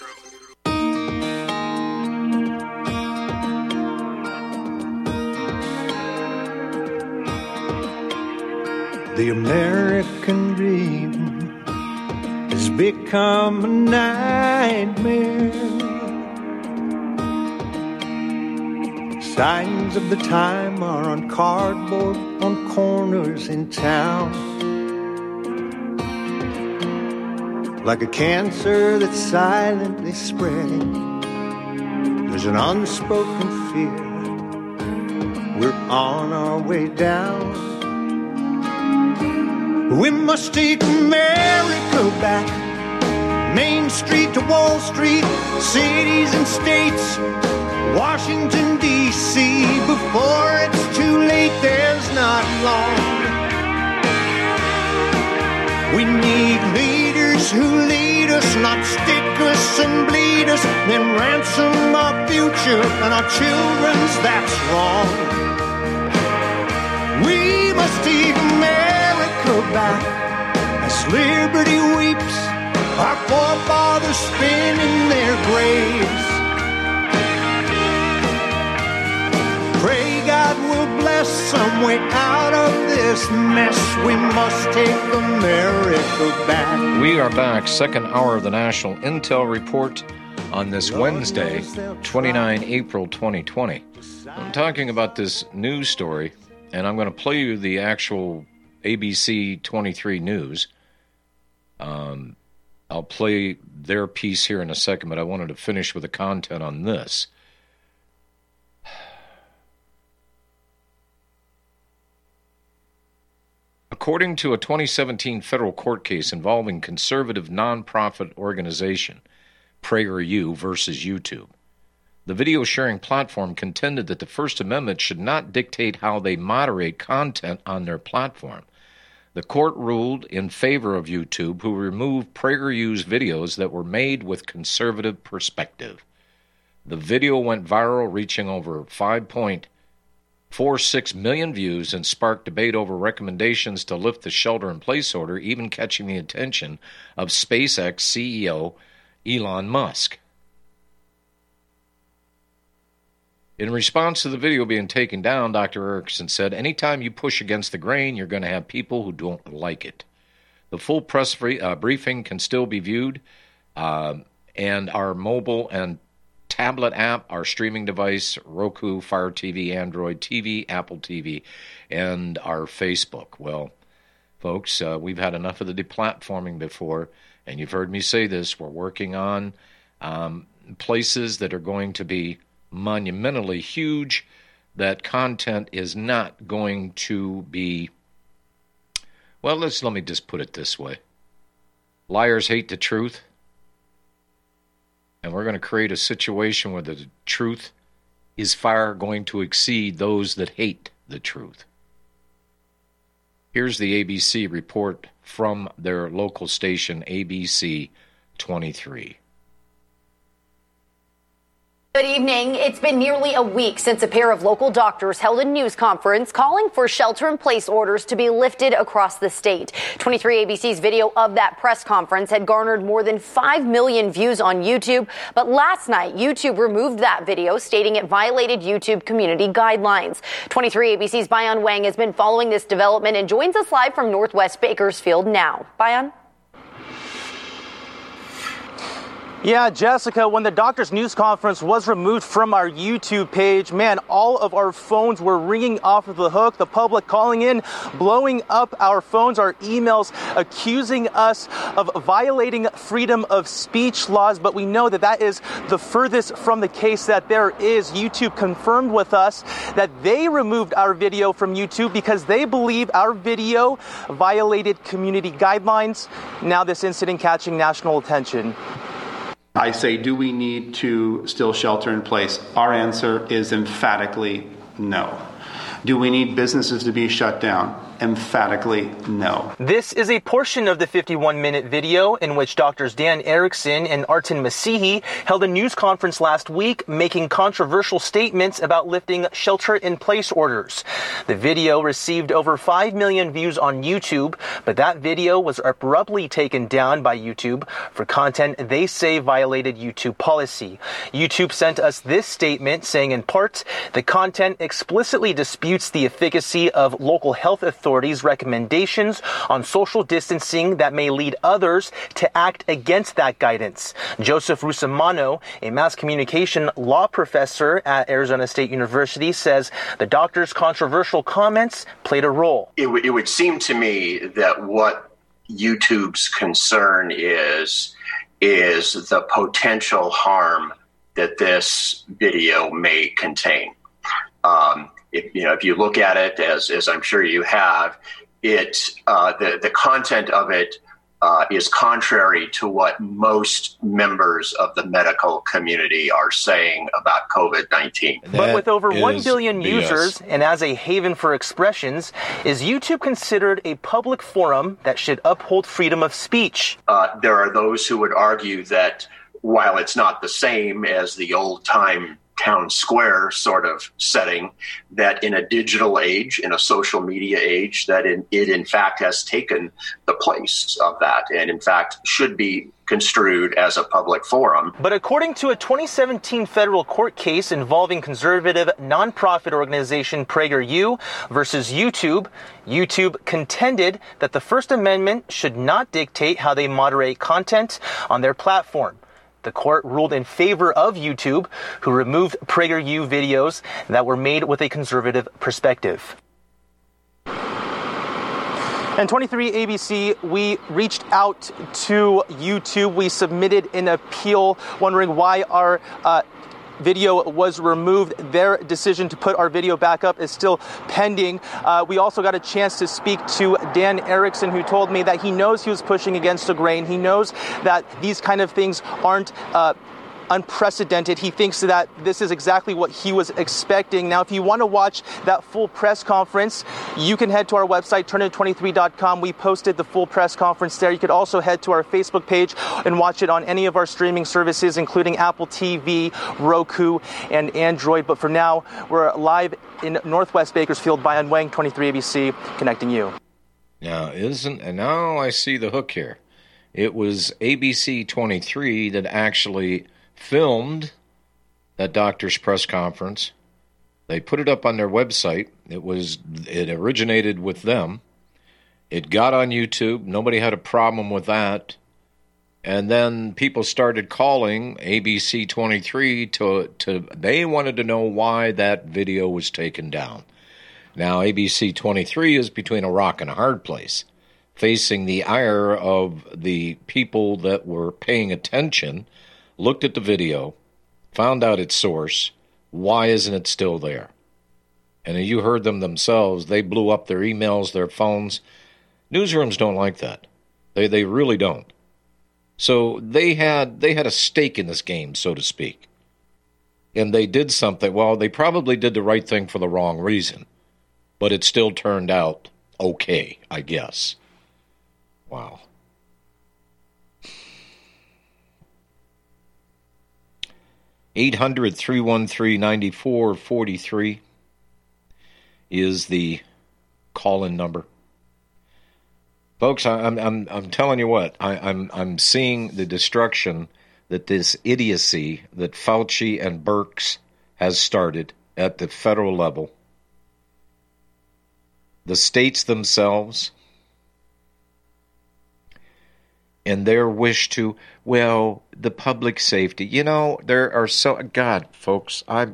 The American dream has become a nightmare. Signs of the time are on cardboard on corners in town. Like a cancer that's silently spreading, there's an unspoken fear. We're on our way down. We must take America back. Main Street to Wall Street, cities and states, Washington, D.C. Before it's too late, there's not long. We need leaders who lead us, not stick us and bleed us, then ransom our future and our children's, that's wrong. We must take America back as liberty weeps, our forefathers spin in their graves. Pray God will bless some way out of this mess. We must take America back. We are back, second hour of the National Intel Report on this Wednesday, 29 April 2020. I'm talking about this news story, and I'm going to play you the actual ABC 23 news. I'll play their piece here in a second, but I wanted to finish with the content on this. According to a 2017 federal court case involving conservative nonprofit organization PragerU versus YouTube, the video sharing platform contended that the First Amendment should not dictate how they moderate content on their platform. The court ruled in favor of YouTube, who removed PragerU's videos that were made with conservative perspective. The video went viral, reaching over 5.46 million views, and sparked debate over recommendations to lift the shelter-in-place order, even catching the attention of SpaceX CEO Elon Musk. In response to the video being taken down, Dr. Erickson said, "Anytime you push against the grain, you're going to have people who don't like it. The full press briefing can still be viewed, and our mobile and tablet app, our streaming device, Roku, Fire TV, Android TV, Apple TV, and our Facebook." Well, folks, we've had enough of the deplatforming before, and you've heard me say this. We're working on places that are going to be monumentally huge. That content is not going to be, well, let me just put it this way. Liars hate the truth, and we're going to create a situation where the truth is far going to exceed those that hate the truth. Here's the ABC report from their local station, ABC 23. Good evening. It's been nearly a week since a pair of local doctors held a news conference calling for shelter-in-place orders to be lifted across the state. 23 ABC's video of that press conference had garnered more than 5 million views on YouTube, but last night YouTube removed that video, stating it violated YouTube community guidelines. 23 ABC's Bayan Wang has been following this development and joins us live from Northwest Bakersfield now. Bayan? Yeah, Jessica, when the doctor's news conference was removed from our YouTube page, man, all of our phones were ringing off of the hook, the public calling in, blowing up our phones, our emails, accusing us of violating freedom of speech laws. But we know that that is the furthest from the case that there is. YouTube confirmed with us that they removed our video from YouTube because they believe our video violated community guidelines. Now this incident catching national attention. I say, do we need to still shelter in place? Our answer is emphatically no. Do we need businesses to be shut down? emphatically no. This is a portion of the 51-minute video in which Drs. Dan Erickson and Artin Masihi held a news conference last week making controversial statements about lifting shelter-in-place orders. The video received over 5 million views on YouTube, but that video was abruptly taken down by YouTube for content they say violated YouTube policy. YouTube sent us this statement saying, in part, the content explicitly disputes the efficacy of local health authorities' recommendations on social distancing that may lead others to act against that guidance. Joseph Russomano, a mass communication law professor at Arizona State University, says the doctor's controversial comments played a role. It would seem to me that what YouTube's concern is the potential harm that this video may contain. If you look at it, as I'm sure you have, the content of it is contrary to what most members of the medical community are saying about COVID-19. But with over 1 billion users and as a haven for expressions, is YouTube considered a public forum that should uphold freedom of speech? There are those who would argue that while it's not the same as the old-time town square sort of setting, that in a digital age, in a social media age, that it in fact has taken the place of that and in fact should be construed as a public forum. But according to a 2017 federal court case involving conservative nonprofit organization PragerU versus YouTube, YouTube contended that the First Amendment should not dictate how they moderate content on their platform. The court ruled in favor of YouTube, who removed PragerU videos that were made with a conservative perspective. And 23 ABC, we reached out to YouTube. We submitted an appeal wondering why our video was removed. Their decision to put our video back up is still pending. We also got a chance to speak to Dan Erickson, who told me that he knows he was pushing against the grain. He knows that these kind of things aren't unprecedented. He thinks that this is exactly what he was expecting. Now, if you want to watch that full press conference, you can head to our website, turnitin23.com. We posted the full press conference there. You could also head to our Facebook page and watch it on any of our streaming services, including Apple TV, Roku, and Android. But for now, we're live in Northwest Bakersfield. Bayan Wang, 23 ABC, connecting you. Now I see the hook here. It was ABC 23 that actually filmed that doctor's press conference. They put it up on their website. It originated with them. It got on YouTube. Nobody had a problem with that. And then people started calling ABC 23 they wanted to know why that video was taken down. Now ABC 23 is between a rock and a hard place, facing the ire of the people that were paying attention, looked at the video, found out its source. Why isn't it still there? And you heard them themselves. They blew up their emails, their phones. Newsrooms don't like that. They really don't. So they had a stake in this game, so to speak. And they did something. Well, they probably did the right thing for the wrong reason. But it still turned out okay, I guess. Wow. (800-313-9443) is the call-in number. Folks, I'm telling you what, I'm seeing the destruction that this idiocy that Fauci and Birx has started at the federal level. The states themselves and their wish to, well, the public safety. You know, there are God, folks, I'm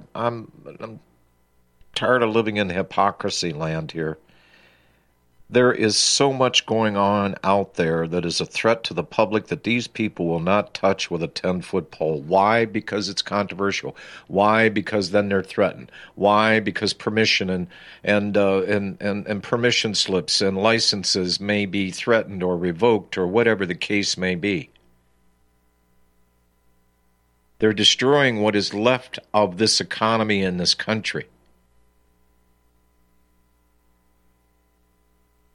tired of living in hypocrisy land here. There is so much going on out there that is a threat to the public that these people will not touch with a 10-foot pole. Why? Because it's controversial. Why? Because then they're threatened. Why? Because permission and permission slips and licenses may be threatened or revoked or whatever the case may be. They're destroying what is left of this economy in this country.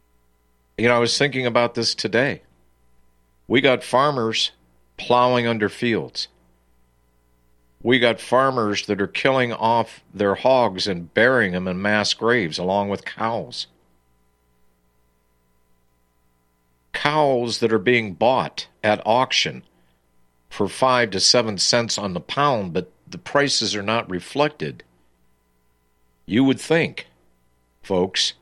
I was thinking about this today. We got farmers plowing under fields. We got farmers that are killing off their hogs and burying them in mass graves along with cows. Cows that are being bought at auction for 5 to 7 cents on the pound, but the prices are not reflected. You would think, folks,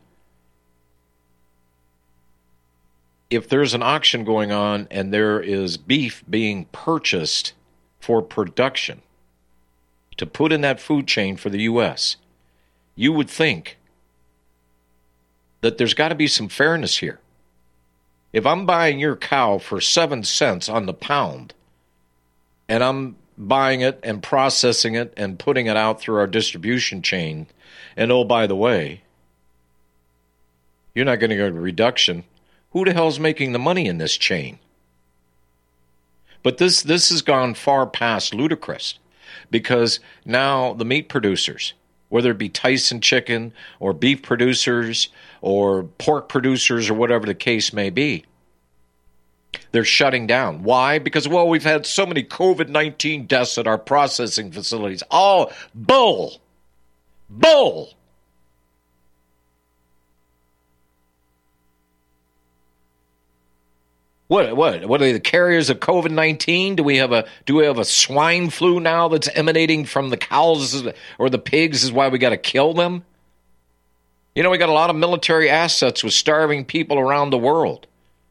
if there's an auction going on and there is beef being purchased for production to put in that food chain for the U.S., you would think that there's got to be some fairness here. If I'm buying your cow for 7 cents on the pound, and I'm buying it and processing it and putting it out through our distribution chain, and oh, by the way, you're not going to get a reduction, who the hell's making the money in this chain? But this has gone far past ludicrous, because now the meat producers, whether it be Tyson Chicken or beef producers or pork producers or whatever the case may be, they're shutting down. Why? Because, well, we've had so many COVID-19 deaths at our processing facilities. Oh, bull! Bull! What are they, the carriers of COVID-19? Do we have a swine flu now that's emanating from the cows or the pigs is why we got to kill them? We got a lot of military assets with starving people around the world.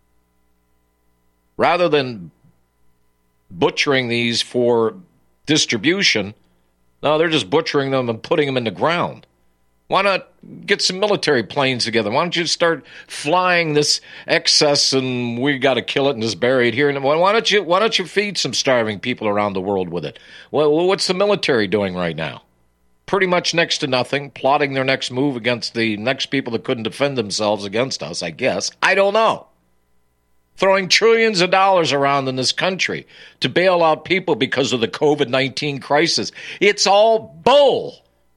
Rather than butchering these for distribution, no, they're just butchering them and putting them in the ground. Why not get some military planes together? Why don't you start flying this excess and we got to kill it and just bury it here? And why don't you feed some starving people around the world with it? Well, what's the military doing right now? Pretty much next to nothing, plotting their next move against the next people that couldn't defend themselves against us, I guess. I don't know. Throwing trillions of dollars around in this country to bail out people because of the COVID-19 crisis. It's all bull.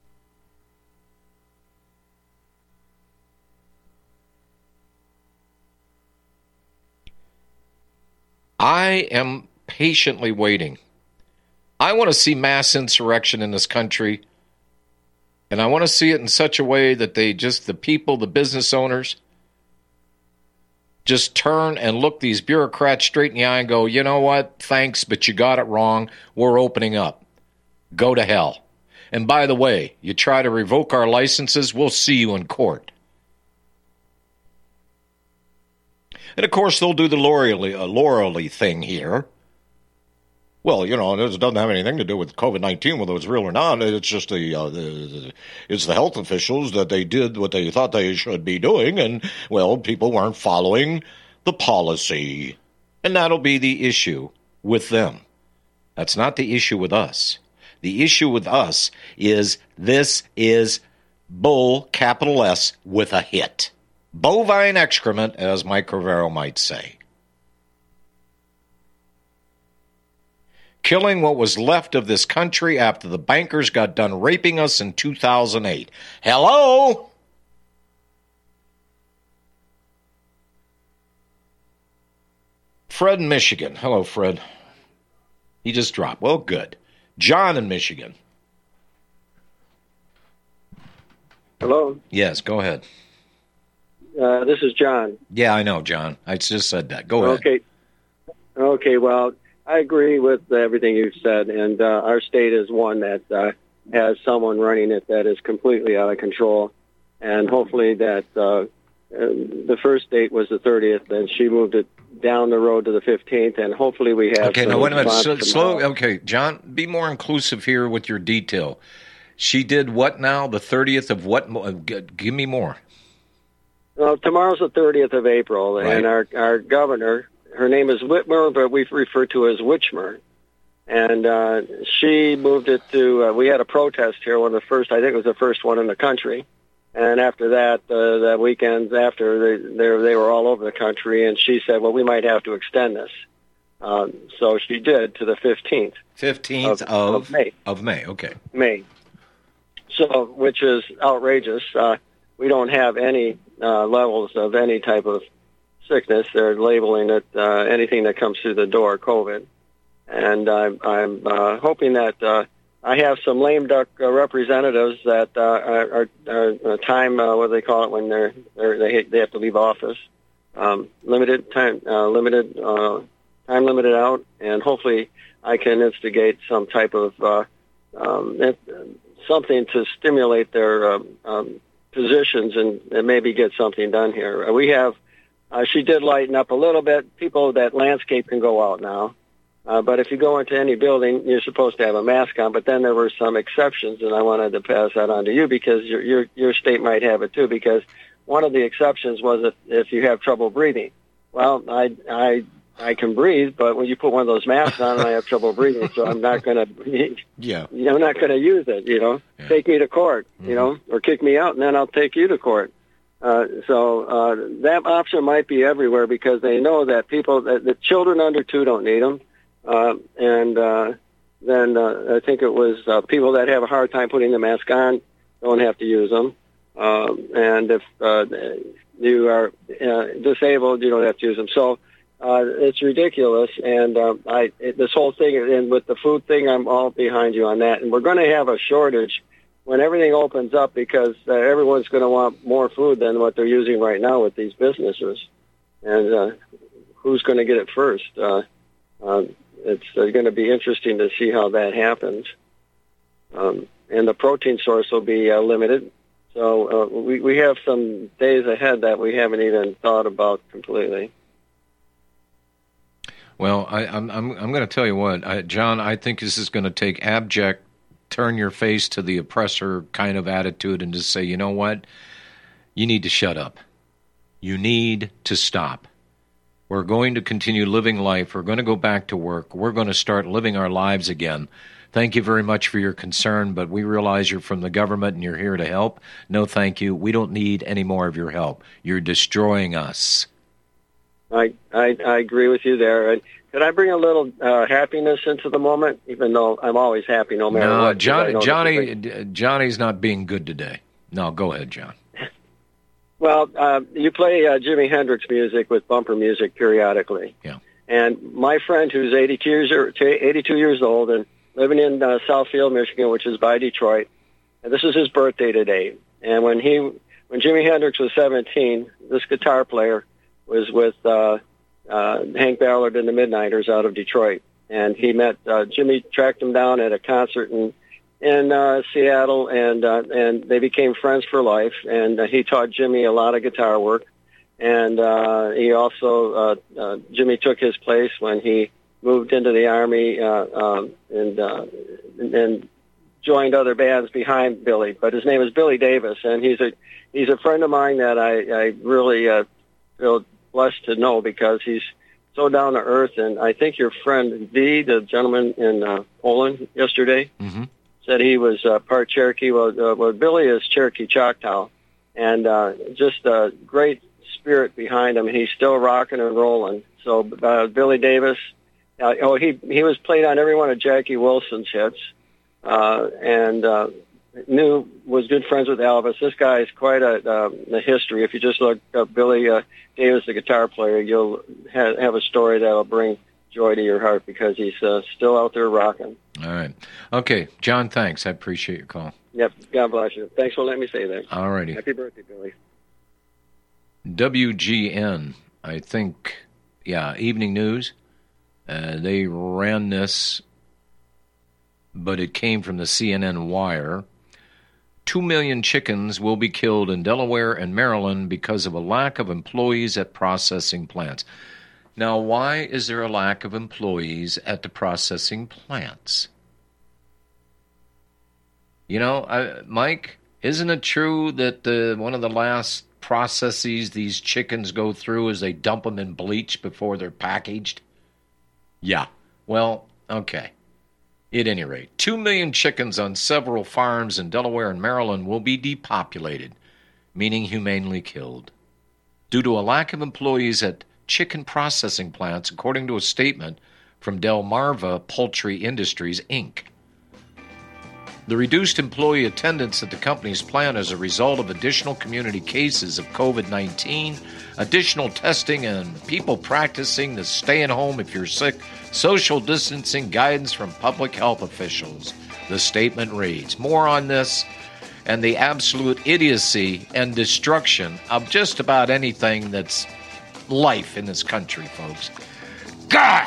I am patiently waiting. I want to see mass insurrection in this country, and I want to see it in such a way that the people, the business owners, just turn and look these bureaucrats straight in the eye and go, you know what, thanks, but you got it wrong. We're opening up. Go to hell. And by the way, you try to revoke our licenses, we'll see you in court. And, of course, they'll do the laurel thing here. Well, it doesn't have anything to do with COVID-19, whether it's real or not. It's just it's the health officials that they did what they thought they should be doing, and, well, people weren't following the policy. And that'll be the issue with them. That's not the issue with us. The issue with us is this is bull, capital S, with a hit. Bovine excrement, as Mike Rivero might say. Killing what was left of this country after the bankers got done raping us in 2008. Hello? Fred in Michigan. Hello, Fred. He just dropped. Well, good. John in Michigan. Hello? Yes, go ahead. This is John. Yeah, I know, John. I just said that. Go ahead. Okay, well, I agree with everything you've said, and our state is one that has someone running it that is completely out of control, and hopefully that the first date was the 30th, and she moved it down the road to the 15th, and hopefully we have... Okay, now wait a minute. Slow. Okay, John, be more inclusive here with your detail. She did what now? The 30th of what? Give me more. Well, tomorrow's the 30th of April, right. And our governor, her name is Whitmer, but we refer to her as Witchmer. And she moved it to, we had a protest here, I think it was the first one in the country. And after that, the weekends after, they were all over the country, and she said, well, we might have to extend this. So she did to the 15th. 15th of May. Of May, okay. May. So, which is outrageous. We don't have any levels of any type of sickness. They're labeling it anything that comes through the door, COVID. And I'm hoping that I have some lame duck representatives that are time, what do they call it when they have to leave office, time limited out, and hopefully I can instigate some type of something to stimulate their positions and maybe get something done here. We have, she did lighten up a little bit. People that landscape can go out now. But if you go into any building, you're supposed to have a mask on. But then there were some exceptions, and I wanted to pass that on to you because your state might have it too. Because one of the exceptions was if you have trouble breathing. Well, I can breathe, but when you put one of those masks on, I have trouble breathing, so I'm not going to. Yeah. I'm not going to use it. Yeah. Take me to court. Or kick me out, and then I'll take you to court. So that option might be everywhere because they know that the children under 2 don't need them. Then I think it was people that have a hard time putting the mask on don't have to use them. And if you are disabled, you don't have to use them. So it's ridiculous. And this whole thing, and with the food thing, I'm all behind you on that. And we're going to have a shortage when everything opens up because everyone's going to want more food than what they're using right now with these businesses. And who's going to get it first? It's going to be interesting to see how that happens. And the protein source will be limited. So we have some days ahead that we haven't even thought about completely. Well, I'm going to tell you what, John, I think this is going to take abject, turn your face to the oppressor kind of attitude and just say, you know what? You need to shut up. You need to stop. We're going to continue living life. We're going to go back to work. We're going to start living our lives again. Thank you very much for your concern, but we realize you're from the government and you're here to help. No, thank you. We don't need any more of your help. You're destroying us. I agree with you there. And could I bring a little happiness into the moment, even though I'm always happy no matter what? Johnny's not being good today. No, go ahead, John. Well, you play Jimi Hendrix music with bumper music periodically. Yeah. And my friend who's 82 years old and living in Southfield, Michigan, which is by Detroit, and this is his birthday today. And when Jimi Hendrix was 17, this guitar player was with Hank Ballard and the Midnighters out of Detroit. And he met Jimmy, tracked him down at a concert in Seattle, and they became friends for life. And he taught Jimmy a lot of guitar work. And he also Jimmy took his place when he moved into the Army and joined other bands behind Billy. But his name is Billy Davis, and he's a friend of mine that I really feel blessed to know because he's so down to earth. And I think your friend V, the gentleman in Poland yesterday, said he was part Cherokee. Well, Billy is Cherokee Choctaw, and just a great spirit behind him. He's still rocking and rolling. So Billy Davis, he was played on every one of Jackie Wilson's hits, and was good friends with Elvis. This guy is quite a history. If you just look up Billy Davis, the guitar player, you'll have a story that'll bring joy to your heart because he's still out there rocking. All right. Okay, John, thanks. I appreciate your call. Yep. God bless you. Thanks for letting me say that. All righty. Happy birthday, Billy. WGN, I think, Evening News. They ran this, but it came from the CNN Wire. 2 million chickens will be killed in Delaware and Maryland because of a lack of employees at processing plants. Now, why is there a lack of employees at the processing plants? You know, Mike, isn't it true that one of the last processes these chickens go through is they dump them in bleach before they're packaged? Yeah. Well, okay. At any rate, 2 million chickens on several farms in Delaware and Maryland will be depopulated, meaning humanely killed, due to a lack of employees at chicken processing plants, according to a statement from Delmarva Poultry Industries, Inc. The reduced employee attendance at the company's plant as a result of additional community cases of COVID-19, additional testing, and people practicing the stay at home if you're sick, social distancing guidance from public health officials. The statement reads. More on this and the absolute idiocy and destruction of just about anything that's life in this country, folks. God!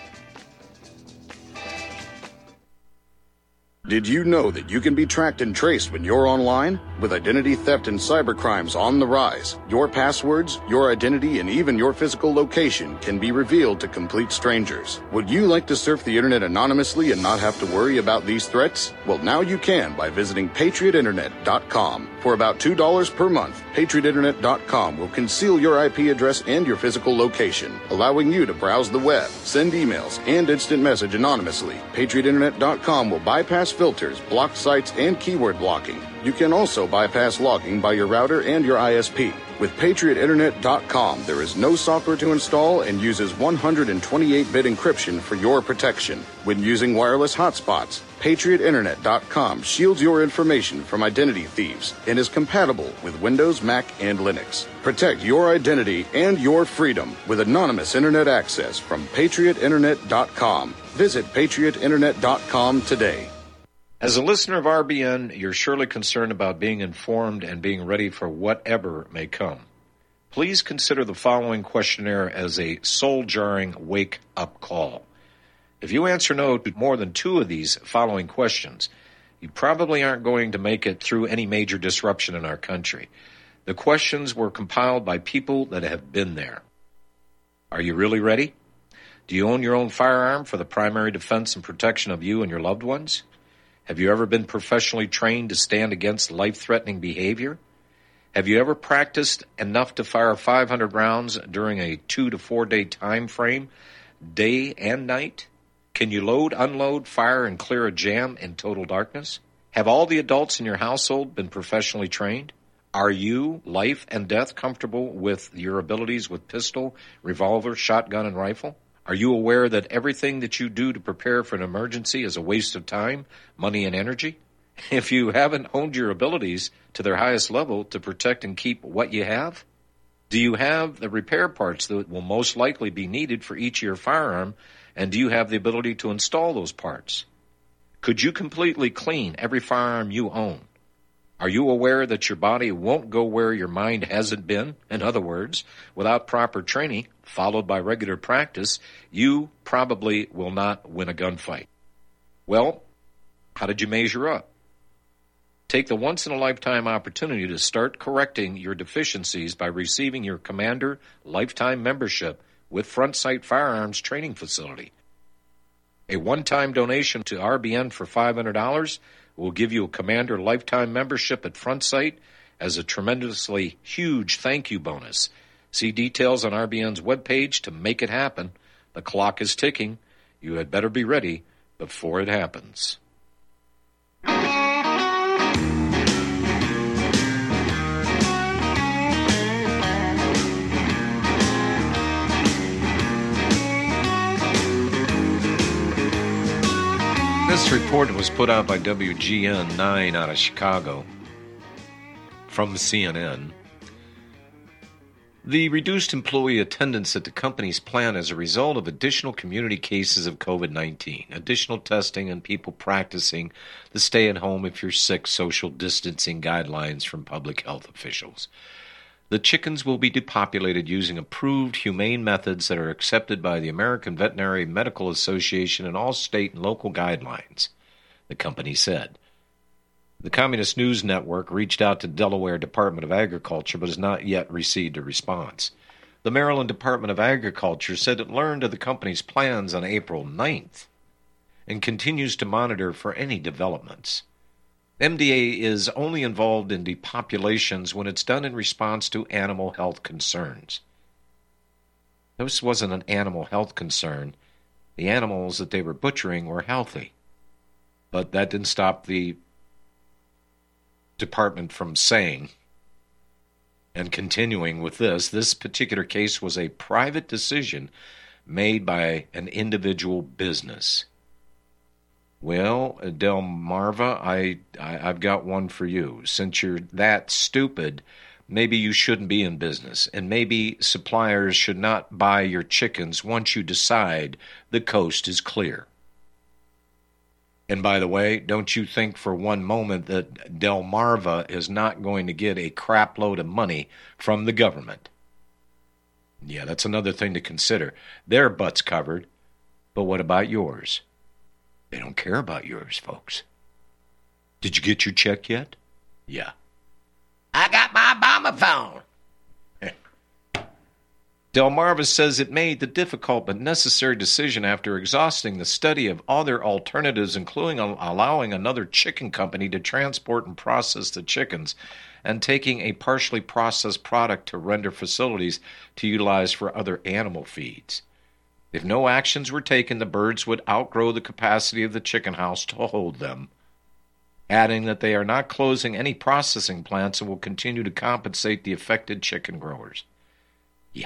Did you know that you can be tracked and traced when you're online? With identity theft and cybercrimes on the rise, your passwords, your identity, and even your physical location can be revealed to complete strangers. Would you like to surf the internet anonymously and not have to worry about these threats? Well, now you can by visiting PatriotInternet.com. For about $2 per month, PatriotInternet.com will conceal your IP address and your physical location, allowing you to browse the web, send emails, and instant message anonymously. PatriotInternet.com will bypass filters, block sites, and keyword blocking. You can also bypass logging by your router and your ISP. With PatriotInternet.com, there is no software to install and uses 128-bit encryption for your protection. When using wireless hotspots, PatriotInternet.com shields your information from identity thieves and is compatible with Windows, Mac, and Linux. Protect your identity and your freedom with anonymous internet access from PatriotInternet.com. Visit PatriotInternet.com today. As a listener of RBN, you're surely concerned about being informed and being ready for whatever may come. Please consider the following questionnaire as a soul-jarring wake-up call. If you answer no to more than 2 of these following questions, you probably aren't going to make it through any major disruption in our country. The questions were compiled by people that have been there. Are you really ready? Do you own your own firearm for the primary defense and protection of you and your loved ones? Have you ever been professionally trained to stand against life-threatening behavior? Have you ever practiced enough to fire 500 rounds during a 2 to 4 day time frame, day and night? Can you load, unload, fire, and clear a jam in total darkness? Have all the adults in your household been professionally trained? Are you, life and death, comfortable with your abilities with pistol, revolver, shotgun, and rifle? Are you aware that everything that you do to prepare for an emergency is a waste of time, money, and energy? If you haven't honed your abilities to their highest level to protect and keep what you have? Do you have the repair parts that will most likely be needed for each of your firearm, and do you have the ability to install those parts? Could you completely clean every firearm you own? Are you aware that your body won't go where your mind hasn't been? In other words, without proper training, followed by regular practice, you probably will not win a gunfight. Well, how did you measure up? Take the once-in-a-lifetime opportunity to start correcting your deficiencies by receiving your Commander Lifetime Membership with Front Sight Firearms Training Facility. A one-time donation to RBN for $500 will give you a Commander Lifetime Membership at Front Sight as a tremendously huge thank you bonus. See details on RBN's webpage to make it happen. The clock is ticking. You had better be ready before it happens. This report was put out by WGN 9 out of Chicago from CNN. The reduced employee attendance at the company's plant as a result of additional community cases of COVID-19, additional testing, and people practicing the stay-at-home if you're sick social distancing guidelines from public health officials. The chickens will be depopulated using approved humane methods that are accepted by the American Veterinary Medical Association and all state and local guidelines, the company said. The Communist News Network reached out to Delaware Department of Agriculture but has not yet received a response. The Maryland Department of Agriculture said it learned of the company's plans on April 9th and continues to monitor for any developments. MDA is only involved in depopulations when it's done in response to animal health concerns. This wasn't an animal health concern. The animals that they were butchering were healthy. But that didn't stop the department from saying and continuing with this particular case was a private decision made by an individual business. Well, Delmarva, I've got one for you. Since you're that stupid, maybe you shouldn't be in business, and maybe suppliers should not buy your chickens once you decide the coast is clear. And by the way, don't you think for one moment that Delmarva is not going to get a crap load of money from the government. Yeah, that's another thing to consider. Their butt's covered, but what about yours? They don't care about yours, folks. Did you get your check yet? Yeah. I got my Obama phone. Delmarva says it made the difficult but necessary decision after exhausting the study of other alternatives, including allowing another chicken company to transport and process the chickens and taking a partially processed product to render facilities to utilize for other animal feeds. If no actions were taken, the birds would outgrow the capacity of the chicken house to hold them, adding that they are not closing any processing plants and will continue to compensate the affected chicken growers. Yeah.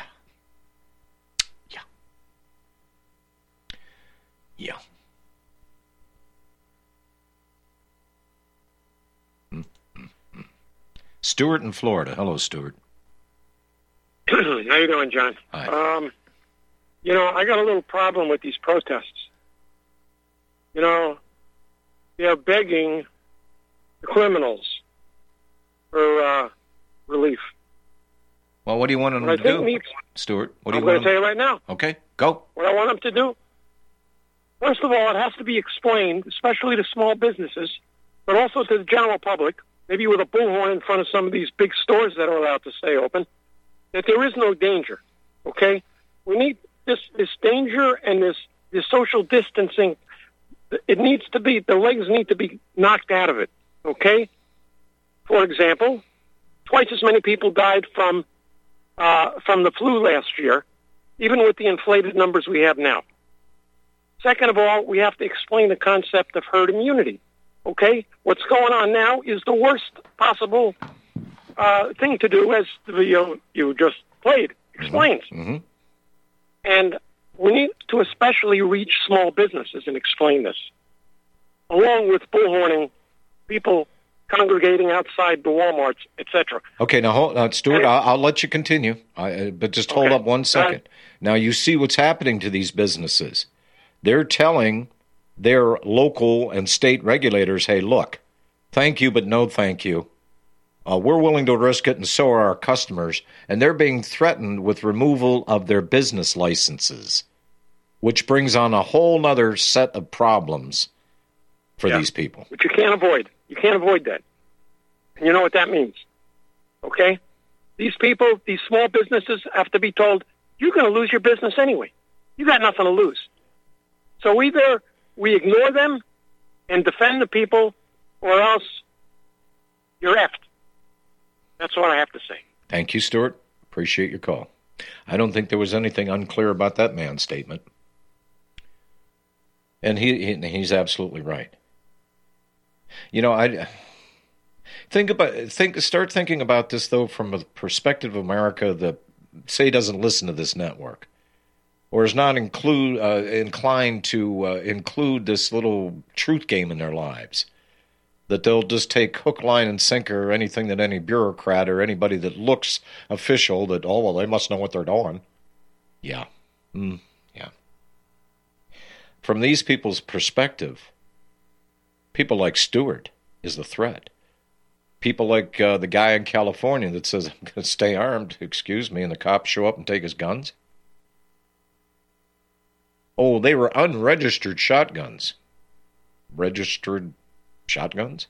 Stuart in Florida. Hello, Stuart. How you doing, John? Hi. I got a little problem with these protests. They're begging the criminals for relief. Well, what do you want them to do, Stuart? What do you want? I'm going to tell you right now. Okay, go. What I want them to do, first of all, it has to be explained, especially to small businesses, but also to the general public, maybe with a bullhorn in front of some of these big stores that are allowed to stay open, that there is no danger, okay? We need this danger and this social distancing. It needs to be, the legs need to be knocked out of it, okay? For example, twice as many people died from the flu last year, even with the inflated numbers we have now. Second of all, we have to explain the concept of herd immunity. Okay, what's going on now is the worst possible thing to do, as the video you just played explains. Mm-hmm. And we need to especially reach small businesses and explain this, along with bullhorning people congregating outside the Walmarts, etc. Okay, now, Stuart, I'll let you continue, but just hold up 1 second. Now, you see what's happening to these businesses. They're telling their local and state regulators, hey, look, thank you, but no thank you. We're willing to risk it, and so are our customers. And they're being threatened with removal of their business licenses, which brings on a whole other set of problems for these people. Which you can't avoid. You can't avoid that. And you know what that means, okay? These people, these small businesses have to be told, you're going to lose your business anyway. You got nothing to lose. So either we ignore them and defend the people, or else you're effed. That's what I have to say. Thank you, Stuart. Appreciate your call. I don't think there was anything unclear about that man's statement. And he's absolutely right. I start thinking about this, though, from a perspective of America that, say, doesn't listen to this network, or is not inclined to include this little truth game in their lives, that they'll just take hook, line, and sinker anything that any bureaucrat or anybody that looks official, that, oh, well, they must know what they're doing. Yeah. Yeah. From these people's perspective, people like Stewart is the threat. People like the guy in California that says, I'm going to stay armed, excuse me, and the cops show up and take his guns. Oh, they were unregistered shotguns. Registered shotguns?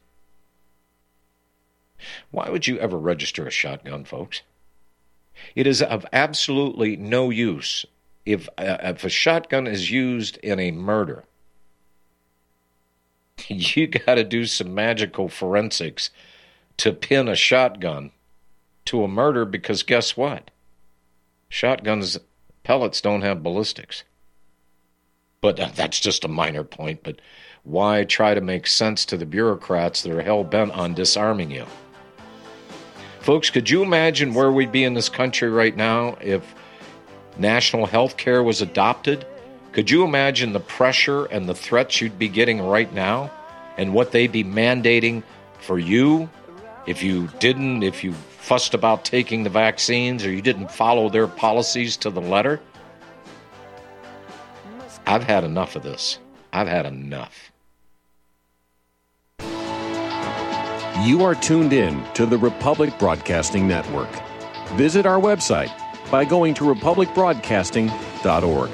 Why would you ever register a shotgun, folks? It is of absolutely no use if a shotgun is used in a murder. You got to do some magical forensics to pin a shotgun to a murder, because guess what? Shotguns, pellets don't have ballistics. But that's just a minor point. But why try to make sense to the bureaucrats that are hell-bent on disarming you? Folks, could you imagine where we'd be in this country right now if national health care was adopted Could you imagine the pressure and the threats you'd be getting right now and what they'd be mandating for you if you fussed about taking the vaccines or you didn't follow their policies to the letter? I've had enough of this. I've had enough. You are tuned in to the Republic Broadcasting Network. Visit our website by going to republicbroadcasting.org.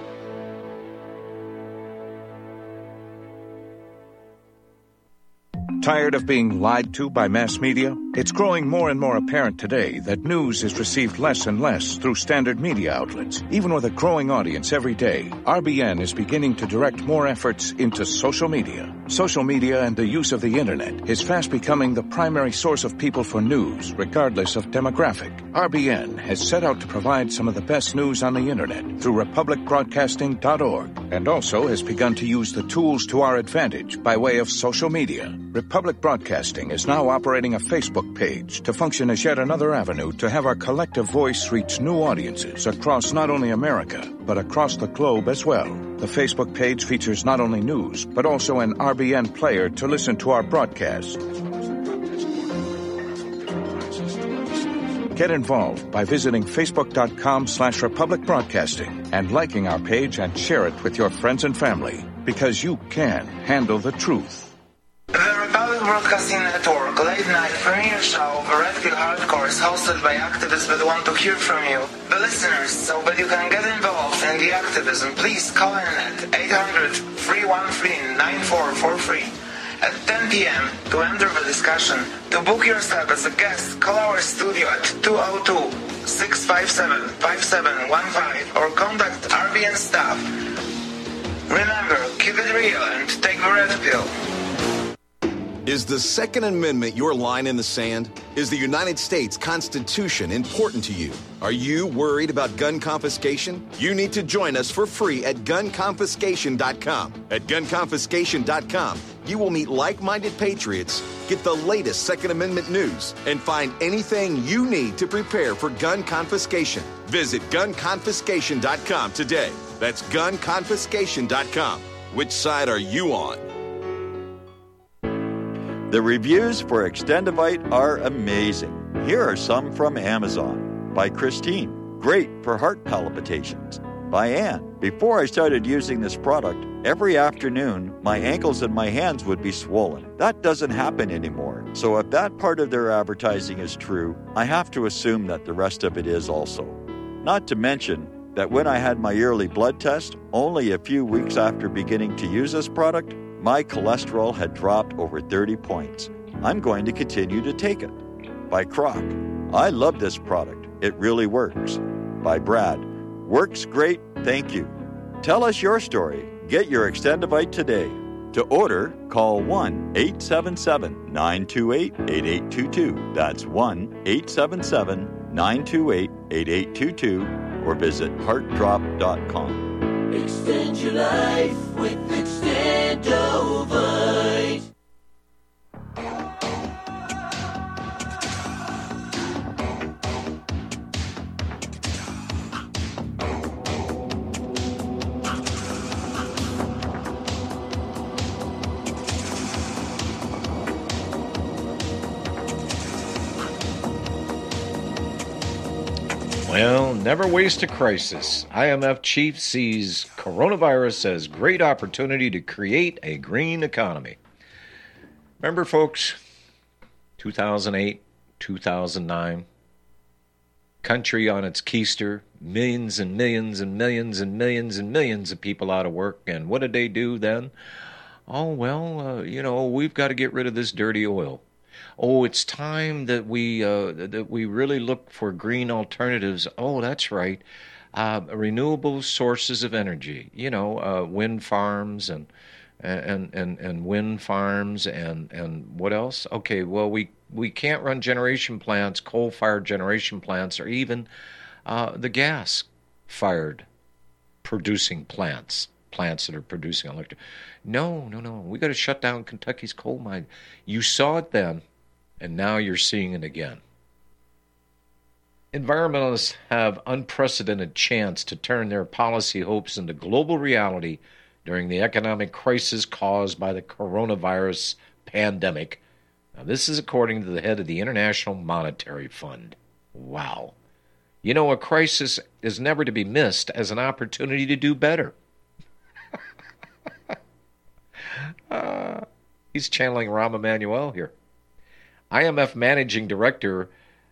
Tired of being lied to by mass media? It's growing more and more apparent today that news is received less and less through standard media outlets. Even with a growing audience every day, RBN is beginning to direct more efforts into social media. Social media and the use of the internet is fast becoming the primary source of people for news, regardless of demographic. RBN has set out to provide some of the best news on the internet through republicbroadcasting.org, and also has begun to use the tools to our advantage by way of social media. Republic Broadcasting is now operating a Facebook page to function as yet another avenue to have our collective voice reach new audiences across not only America, but across the globe as well. The Facebook page features not only news, but also an RBN player to listen to our broadcast. Get involved by visiting facebook.com/Republic Broadcasting and liking our page and share it with your friends and family, because you can handle the truth. The Republic Broadcasting Network late night premiere show of Red Pill Hardcore is hosted by activists that want to hear from you, the listeners. So that you can get involved in the activism, please call in at 800-313-9443 at 10 p.m. to enter the discussion. To book yourself as a guest, call our studio at 202-657-5715 or contact RBN staff. Remember, keep it real and take the red pill. Is the Second Amendment your line in the sand? Is the United States Constitution important to you? Are you worried about gun confiscation? You need to join us for free at gunconfiscation.com. At gunconfiscation.com, you will meet like-minded patriots, get the latest Second Amendment news, and find anything you need to prepare for gun confiscation. Visit gunconfiscation.com today. That's gunconfiscation.com. Which side are you on? The reviews for Extendivite are amazing. Here are some from Amazon. By Christine, great for heart palpitations. By Anne, before I started using this product, every afternoon my ankles and my hands would be swollen. That doesn't happen anymore. So if that part of their advertising is true, I have to assume that the rest of it is also. Not to mention that when I had my yearly blood test, only a few weeks after beginning to use this product, my cholesterol had dropped over 30 points. I'm going to continue to take it. By Croc, I love this product. It really works. By Brad, works great, thank you. Tell us your story. Get your Extendivite today. To order, call 1-877-928-8822. That's 1-877-928-8822. Or visit heartdrop.com. Extend your life with Extendovite. Well, never waste a crisis. IMF chief sees coronavirus as great opportunity to create a green economy. Remember, folks, 2008, 2009, country on its keister, millions and millions and millions and millions and millions of people out of work. And what did they do then? Oh, well, we've got to get rid of this dirty oil. Oh, it's time that we really look for green alternatives. Oh, that's right. Renewable sources of energy. Wind farms and wind farms and what else? Okay, well, we can't run generation plants, coal-fired generation plants, or even the gas-fired producing plants that are producing electric. No. We got to shut down Kentucky's coal mine. You saw it then. And now you're seeing it again. Environmentalists have unprecedented chance to turn their policy hopes into global reality during the economic crisis caused by the coronavirus pandemic. Now, this is according to the head of the International Monetary Fund. Wow. You know, a crisis is never to be missed as an opportunity to do better. He's channeling Rahm Emanuel here. IMF Managing Director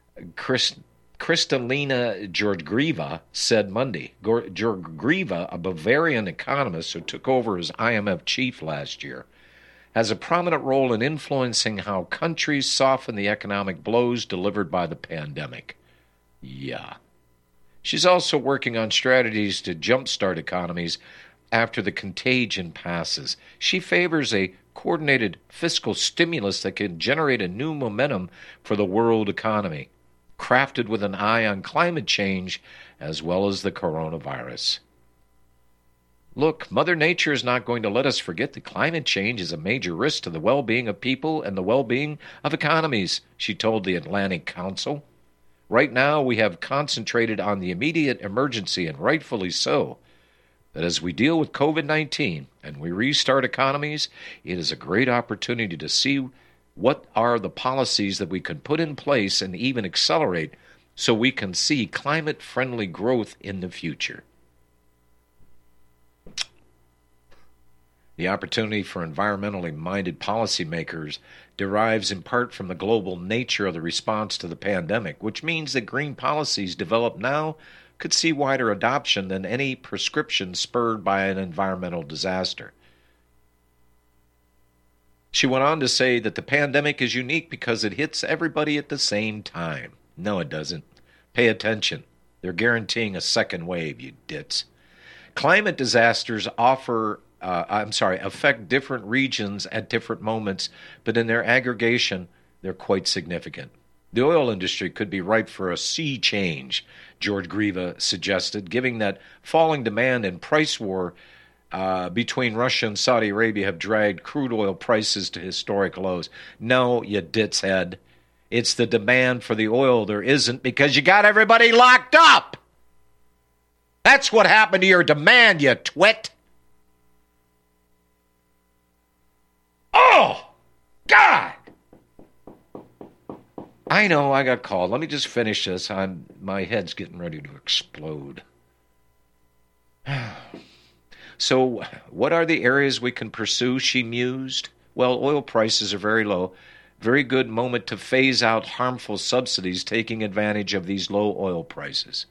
Kristalina Georgieva said Monday. Georgieva, a Bavarian economist who took over as IMF chief last year, has a prominent role in influencing how countries soften the economic blows delivered by the pandemic. Yeah. She's also working on strategies to jumpstart economies after the contagion passes. She favors a coordinated fiscal stimulus that can generate a new momentum for the world economy, crafted with an eye on climate change as well as the coronavirus. Look, Mother Nature is not going to let us forget that climate change is a major risk to the well-being of people and the well-being of economies, she told the Atlantic Council. Right now, we have concentrated on the immediate emergency, and rightfully so. That as we deal with COVID-19 and we restart economies, it is a great opportunity to see what are the policies that we can put in place and even accelerate so we can see climate-friendly growth in the future. The opportunity for environmentally minded policymakers derives in part from the global nature of the response to the pandemic, which means that green policies developed now could see wider adoption than any prescription spurred by an environmental disaster. She went on to say that the pandemic is unique because it hits everybody at the same time. No, it doesn't. Pay attention. They're guaranteeing a second wave, you dits. Climate disasters affect different regions at different moments, but in their aggregation, they're quite significant. The oil industry could be ripe for a sea change, Georgieva suggested, given that falling demand and price war between Russia and Saudi Arabia have dragged crude oil prices to historic lows. No, you ditz head. It's the demand for the oil there isn't because you got everybody locked up. That's what happened to your demand, you twit. Oh, God. I know I got called. Let me just finish this. My head's getting ready to explode. So, what are the areas we can pursue, she mused? Well, oil prices are very low. Very good moment to phase out harmful subsidies taking advantage of these low oil prices.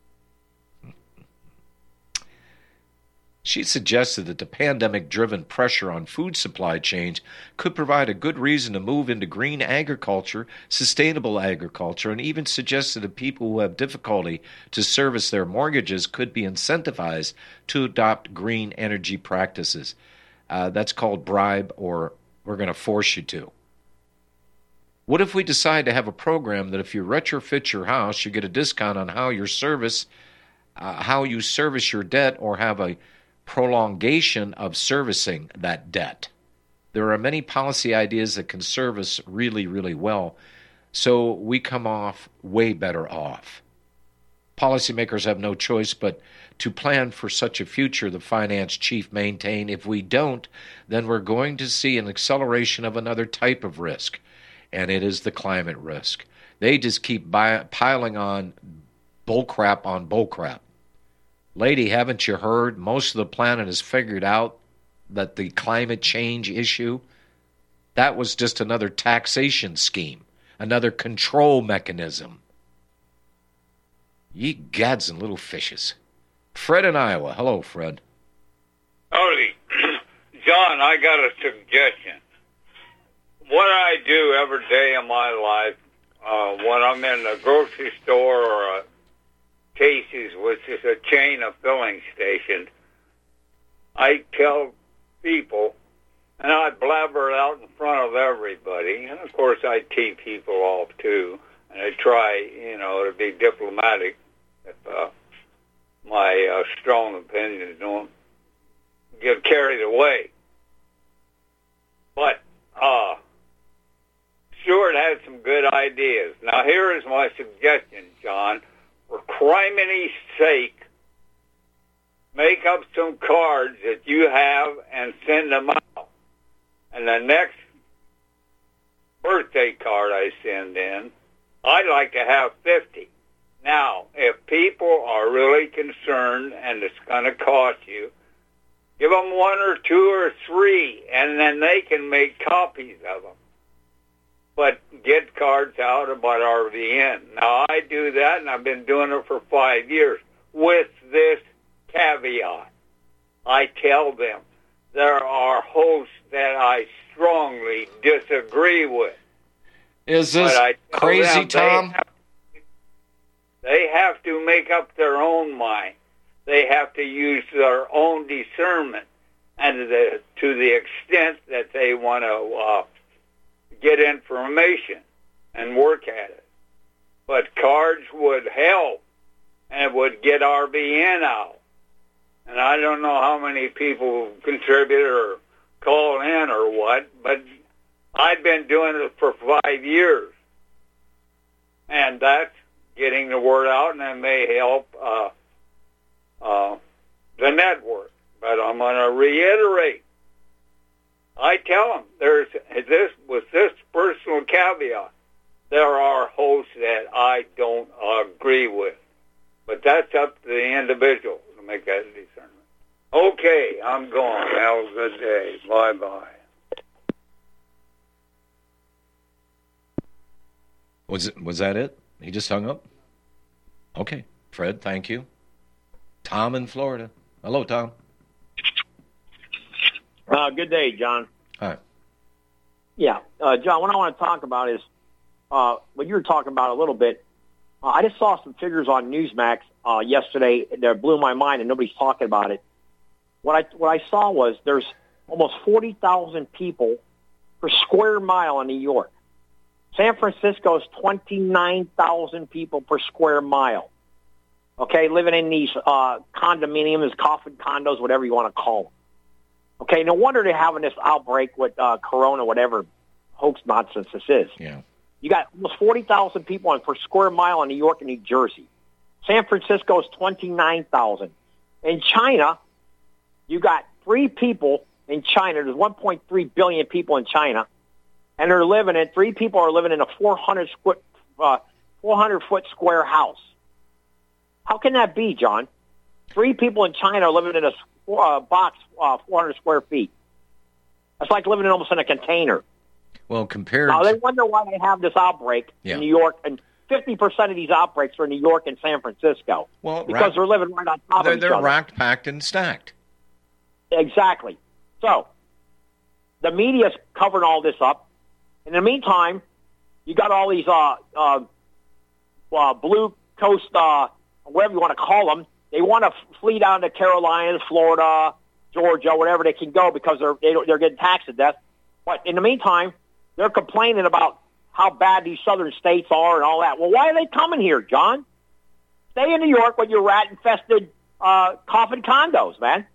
She suggested that the pandemic-driven pressure on food supply chains could provide a good reason to move into green agriculture, sustainable agriculture, and even suggested that people who have difficulty to service their mortgages could be incentivized to adopt green energy practices. That's called bribe, or we're going to force you to. What if we decide to have a program that if you retrofit your house, you get a discount on how you service your debt, or have a prolongation of servicing that debt? There are many policy ideas that can serve us really, really well, so we come off way better off. Policymakers have no choice but to plan for such a future, the finance chief maintained. If we don't, then we're going to see an acceleration of another type of risk, and it is the climate risk. They just keep piling on bullcrap on bullcrap. Lady, haven't you heard? Most of the planet has figured out that the climate change issue, that was just another taxation scheme, another control mechanism. Ye gads and little fishes. Fred in Iowa. Hello, Fred. Howdy. John, I got a suggestion. What I do every day of my life, when I'm in the grocery store or a Casey's, which is a chain of filling stations, I tell people, and I blabber it out in front of everybody, and of course I tee people off too, and I try, to be diplomatic if my strong opinions don't get carried away. But Stewart had some good ideas. Now, here is my suggestion, John. For crimini's sake, make up some cards that you have and send them out. And the next birthday card I send in, I'd like to have 50. Now, if people are really concerned and it's going to cost you, give them 1 or 2 or 3, and then they can make copies of them. But get cards out about RVN. Now, I do that, and I've been doing it for 5 years with this caveat. I tell them there are hosts that I strongly disagree with. Is this crazy, Tom? They have to make up their own mind. They have to use their own discernment, and to the extent that they want to get information and work at it. But cards would help, and it would get RBN out. And I don't know how many people contribute or call in or what, but I've been doing it for 5 years. And that's getting the word out, and it may help the network. But I'm going to reiterate. I tell them, with this personal caveat, there are hosts that I don't agree with. But that's up to the individual to make that discernment. Okay, I'm gone. Have a good day. Bye-bye. Was that it? He just hung up? Okay. Fred, thank you. Tom in Florida. Hello, Tom. Good day, John. Hi. Yeah, John, what I want to talk about is what you were talking about a little bit. I just saw some figures on Newsmax yesterday that blew my mind, and nobody's talking about it. What I saw was there's almost 40,000 people per square mile in New York. San Francisco is 29,000 people per square mile. Okay, living in these condominiums, coffin condos, whatever you want to call them. Okay, no wonder they're having this outbreak with corona, whatever hoax nonsense this is. Yeah. You got almost 40,000 people per square mile in New York and New Jersey. San Francisco is 29,000. In China, you got 3 people in China. There's 1.3 billion people in China, and they're living in 3 people are living in a 400-foot square house. How can that be, John? 3 people in China are living in a box 400 square feet. That's like living almost in a container. Well, compared now, they wonder why they have this outbreak Yeah. in New York, and 50% of these outbreaks are in New York and San Francisco. Well, because they're living right on top of each they're other. racked, packed, and stacked. Exactly. So, the media's covering all this up. In the meantime, you got all these Blue Coast, whatever you want to call them. They want to flee down to Carolina, Florida, Georgia, whatever they can go because they're getting taxed to death. But in the meantime, they're complaining about how bad these southern states are and all that. Well, why are they coming here, John? Stay in New York with your rat-infested coffin condos, man.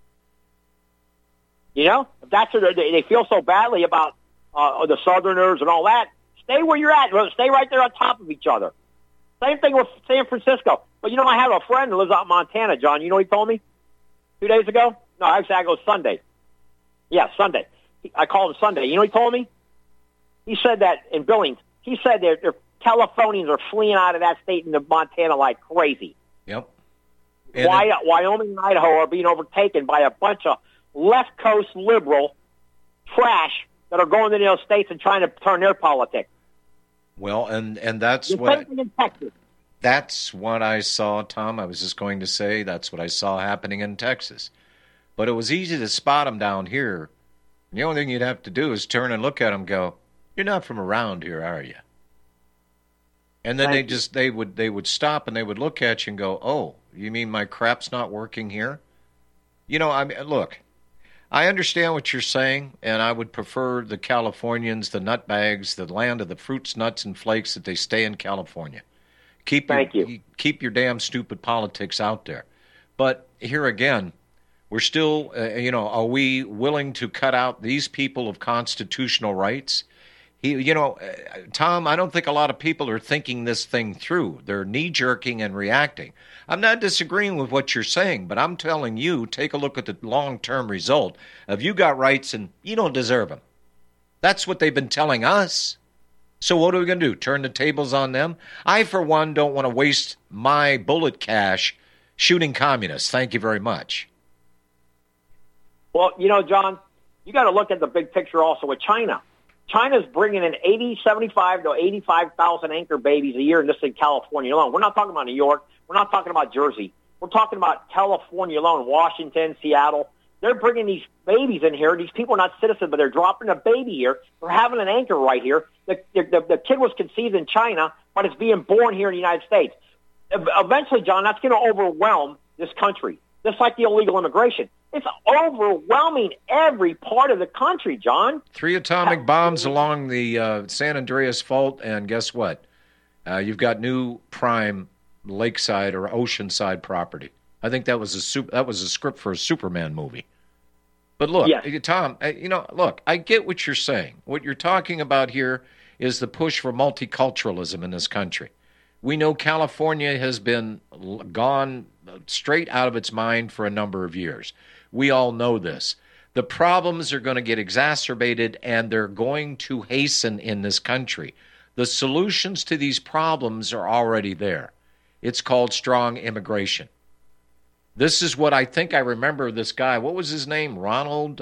You know, if that's what they feel so badly about the Southerners and all that, stay where you're at. Stay right there on top of each other. Same thing with San Francisco. But, you know, I have a friend who lives out in Montana, John. You know what he told me 2 days ago? No, actually, I go Sunday. Yeah, Sunday. I called him Sunday. You know what he told me? He said that in Billings, he said that Californians are fleeing out of that state into Montana like crazy. Yep. Wyoming and Idaho are being overtaken by a bunch of left coast liberal trash that are going to those states and trying to turn their politics. Well, and that's the what same thing in Texas. That's what I saw, Tom. I was just going to say that's what I saw happening in Texas. But it was easy to spot them down here. The only thing you'd have to do is turn and look at them and go, "You're not from around here, are you?" And then they would stop and they would look at you and go, "Oh, you mean my crap's not working here?" You know, I mean, look, I understand what you're saying, and I would prefer the Californians, the nutbags, the land of the fruits, nuts, and flakes, that they stay in California. Keep your damn stupid politics out there. But here again, we're still, are we willing to cut out these people of constitutional rights? Tom, I don't think a lot of people are thinking this thing through. They're knee-jerking and reacting. I'm not disagreeing with what you're saying, but I'm telling you, take a look at the long-term result of you got rights and you don't deserve them. That's what they've been telling us. So what are we going to do, turn the tables on them? I, for one, don't want to waste my bullet cash shooting communists. Thank you very much. Well, John, you got to look at the big picture also with China. China's bringing in 75 to 85,000 anchor babies a year, and this in California alone. We're not talking about New York. We're not talking about Jersey. We're talking about California alone, Washington, Seattle. They're bringing these babies in here. These people are not citizens, but they're dropping a baby here. They're having an anchor right here. The kid was conceived in China, but it's being born here in the United States. Eventually, John, that's going to overwhelm this country, just like the illegal immigration. It's overwhelming every part of the country, John. 3 atomic bombs along the San Andreas Fault, and guess what? You've got new prime lakeside or oceanside property. I think that was a script for a Superman movie. But look, yes. Tom, look, I get what you're saying. What you're talking about here is the push for multiculturalism in this country. We know California has been gone straight out of its mind for a number of years. We all know this. The problems are going to get exacerbated, and they're going to hasten in this country. The solutions to these problems are already there. It's called strong immigration. This is what I think I remember this guy. What was his name? Donald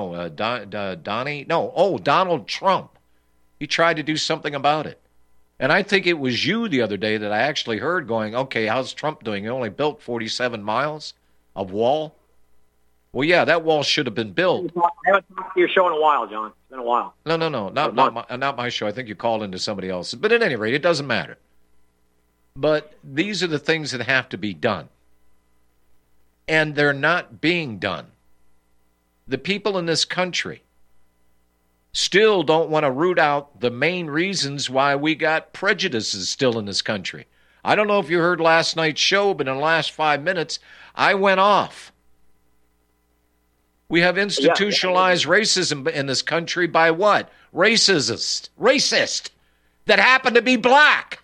Trump. He tried to do something about it. And I think it was you the other day that I actually heard going, okay, how's Trump doing? He only built 47 miles of wall. Well, yeah, that wall should have been built. I haven't talked to your show in a while, John. It's been a while. No, not my show. I think you called into somebody else's. But at any rate, it doesn't matter. But these are the things that have to be done. And they're not being done. The people in this country still don't want to root out the main reasons why we got prejudices still in this country. I don't know if you heard last night's show, but in the last 5 minutes, I went off. We have institutionalized racism in this country by what? Racist that happen to be black.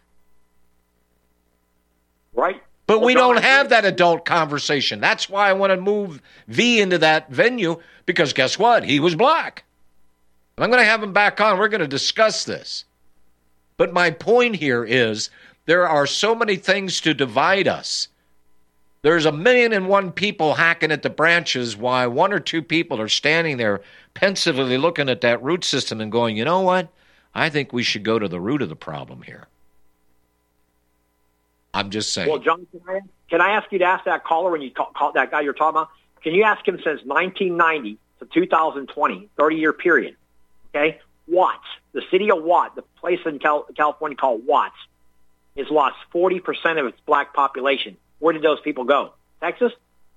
Right. But we don't have that adult conversation. That's why I want to move V into that venue, because guess what? He was black. I'm going to have him back on. We're going to discuss this. But my point here is there are so many things to divide us. There's 1,000,001 people hacking at the branches while 1 or 2 people are standing there pensively looking at that root system and going, you know what? I think we should go to the root of the problem here. I'm just saying. Well, John, can I ask you to ask that caller when you call that guy you're talking about? Can you ask him since 1990 to 2020, 30-year period, okay? Watts, the city of Watts, the place in California called Watts, has lost 40% of its black population. Where did those people go? Texas?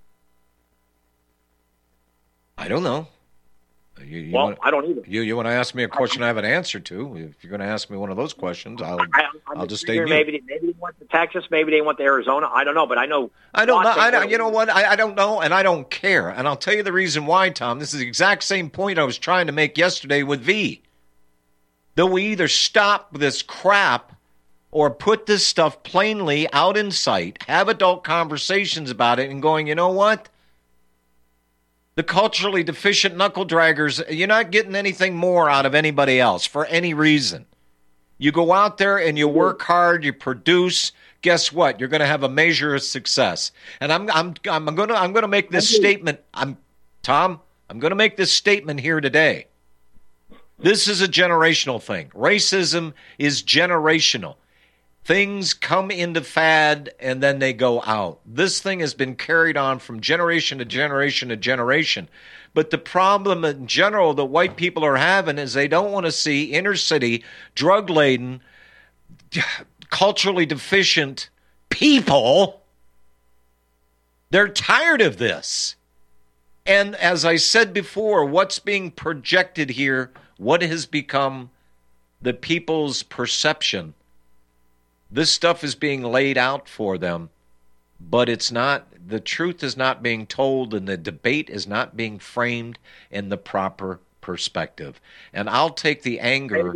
I don't know. I don't either. You want to ask me a question I have an answer to? If you're going to ask me one of those questions, I'll just stay mute. Maybe they went to Texas. Maybe they went to Arizona. I don't know, but I know. I don't know. You know what? I don't know, and I don't care. And I'll tell you the reason why, Tom. This is the exact same point I was trying to make yesterday with V. That we either stop this crap or put this stuff plainly out in sight, have adult conversations about it, and going, you know what? The culturally deficient knuckle draggers, you're not getting anything more out of anybody else for any reason. You go out there and you work hard, you produce. Guess what? You're going to have a measure of success. And I'm going to make this statement. Tom, I'm going to make this statement here today. This is a generational thing. Racism is generational. Things come into fad and then they go out. This thing has been carried on from generation to generation to generation. But the problem in general that white people are having is they don't want to see inner city, drug-laden, culturally deficient people. They're tired of this. And as I said before, what's being projected here, what has become the people's perception? This stuff is being laid out for them, but it's not, the truth is not being told, and the debate is not being framed in the proper perspective. And I'll take the anger